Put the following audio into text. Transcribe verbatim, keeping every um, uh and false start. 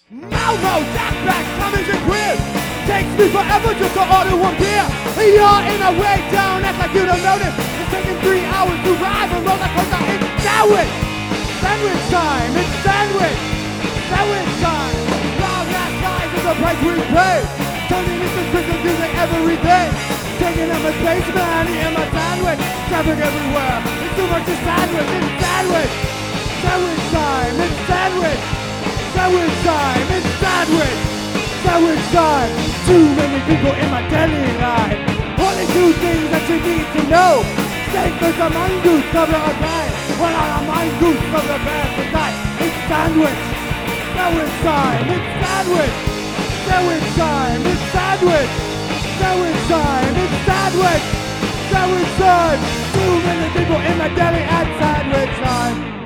Malmo, Jackback, Cummins and Queer. Takes me forever just to order one beer. You're in a way down, act like you don't notice. It's taking three hours to ride a roller coaster. It's sandwich. Sandwich time, it's sandwich. Sandwich time. Long last life is the price we pay. Turning into prison music every day. Taking up my space, man, eating my sandwich. Traffic everywhere, it's too much to sandwich. It's sandwich. Sandwich time, it's sandwich. Sandwich time, it's sandwich. Sandwich time. Too many people in my deli line. Only two things that you need to know. Steak versus a mongoose, cover a bag. Well, on a mongoose, cover a bag for night. It's sandwich. Sandwich time, it's sandwich. Sandwich time, it's sandwich. Sandwich time, it's sandwich. Sandwich time. Too many people in my deli at sandwich time.